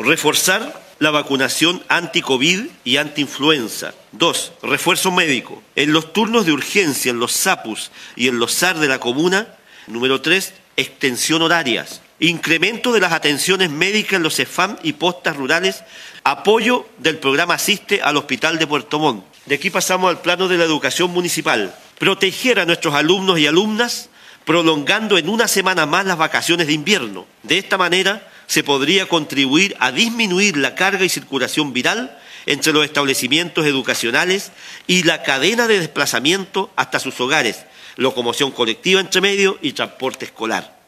reforzar la vacunación anti-COVID y anti-influenza. 2. Refuerzo médico. En los turnos de urgencia, en los SAPUS y en los SAR de la comuna. Número 3. Extensión horarias. Incremento de las atenciones médicas en los CEFAM y postas rurales. Apoyo del programa Asiste al Hospital de Puerto Montt. De aquí pasamos al plano de la educación municipal. Proteger a nuestros alumnos y alumnas, prolongando en una semana más las vacaciones de invierno. De esta manera se podría contribuir a disminuir la carga y circulación viral entre los establecimientos educacionales y la cadena de desplazamiento hasta sus hogares, locomoción colectiva entre medio y transporte escolar.